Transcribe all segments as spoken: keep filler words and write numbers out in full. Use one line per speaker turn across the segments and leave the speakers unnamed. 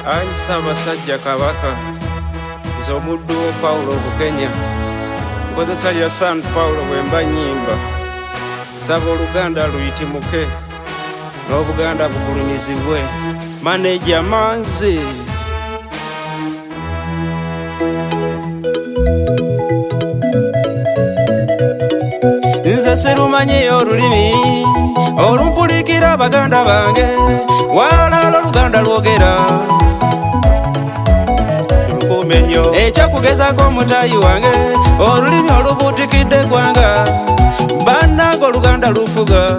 Ayi Ssaabasajja Kabaka, nze omuddu wo Paulo Bukenya, nkozesa lya Sant Paulo bwe mba nnyimba. Nsaba Oluganda luyitimuke, n'Obuganda bugulumizibwe. Maneja Manzi. Nze sirumanyi olulimi olumpulikira Abaganda bange, walaala Oluganda lwogera tulukumenyo ekyokugezaako omutayi wange, olulimi olubuutikidde eggwanga, bannange Oluganda lufuga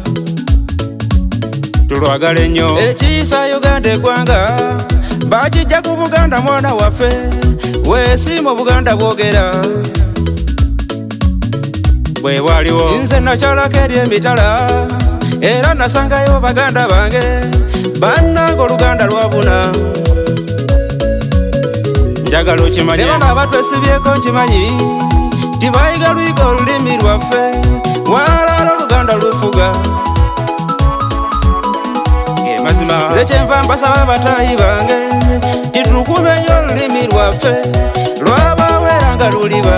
tulwagala ennyo. Ekiyisa Uganda eggwanga bakijja ku Buganda mwana waffe, weesiima Obuganda bwogera bwe waliwo. Nze nakyalako eri emitala era nasangayo Baganda bange, bannange Oluganda lwabuna njagala okimanye. Ne bano abatwesibyeko nkimanyi tibayiga luyiga olulimi lwaffe, walaala Oluganda lufuga mazima. Nze kyenva mbasaba batayi bange titulukume nnyo olulimi lwaffe, lwabaweera nga luliba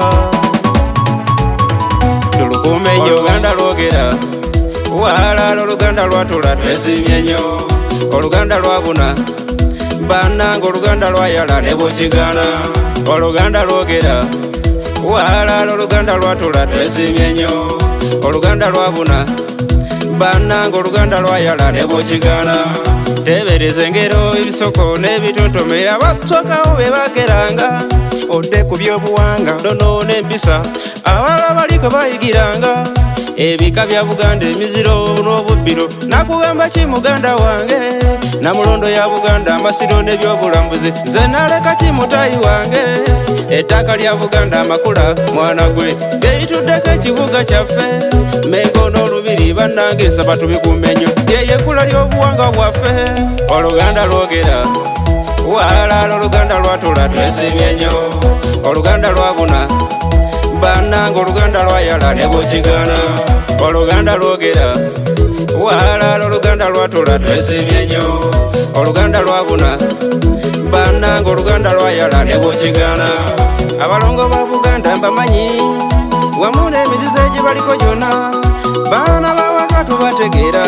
tulukume nnyo. Oluganda lwogera walaala Oluganda lwatula twesimye nnyo, Oluganda lwabuna bannange Oluganda lwayala ne bw'okigaana. Oluganda lwogera walaala Oluganda lwatula twesimye nnyo, Oluganda lwabuna bannange Oluganda lwayala ne bw'okigaana. Teebereza engero ebisoko n'ebitontome abatusookawo be bageranga, odde ku by'obuwanga ndono n'empisa abalala baliko bayigiranga, ebika bya Buganda emiziro n'obubbiro. Nakugamba ki muganda wange, Namulondo ya Buganda amasiro n'ebyobulambuzi, nze naleka ki mutayi wange, ettaka lya Buganda amakula mwana gwe, geyituddeko ekibuga kyaffe, Mengo n'Olubiri bannange nsaba tubikuume nnyo, lyeyekula ly'obuwanga bwaffe. Oluganda lwogera walaala Oluganda lwatula twesimye nnyo, Oluganda lwabuna bannange Oluganda lwayala ne bw'okigaana. Oluganda lwogera walaala Oluganda lwatula twesimye nnyo, Oluganda lwabuna bannange Oluganda lwayala ne bw'okigaana. Abalongo ba Buganda mbamanyi wamu n'emizizo egibaliko gyonna, baana bawaka tubategeera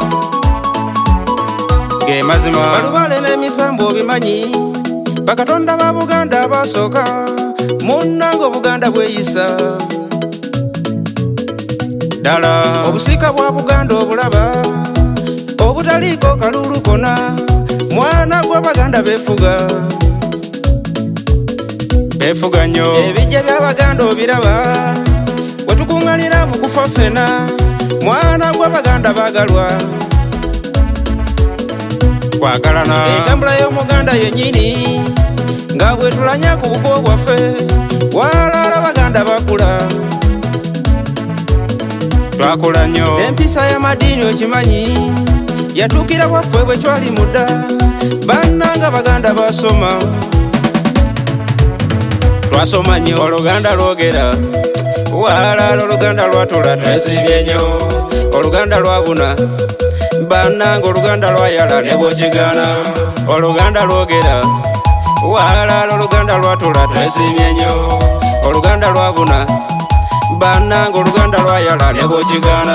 ge mazima. Balubale n'emisambo obimanyi, bakatonda ba Buganda abasooka, munnange Obuganda bweyisa ddala. Obusiika bwa Buganda obulaba obutaliiko kalulu kona, mwana gw'Abaganda beefuga beefuga nnyo. Ebijja by'Abaganda obiraba wetukuŋŋanira mu kufa ffena, mwana gw'Abaganda baagalwa kwagalana. Entambula y'Omuganda yennyini nga bwetulanya ku bufo bwaffe, walaala Abaganda bakula twakula nnyo. Empisa y'amadiini okimanyi yatuukira waffe bwe twali mudda, bannange Abaganda basoma twasoma nnyo. Oluganda lwogera walaala Oluganda lwatula twesimye nnyo, Oluganda lwabuna bannange Oluganda lwayala ne bw'okigaana. Oluganda lwogera walaala Oluganda lwatula twesimye nnyo, Oluganda lwabuna bannange Oluganda lwayala ne bw'okigaana.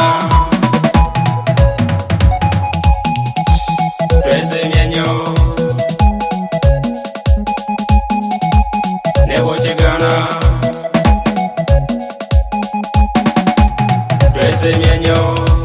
Twesimye nnyo ne bw'okigaana, twesimye nnyo.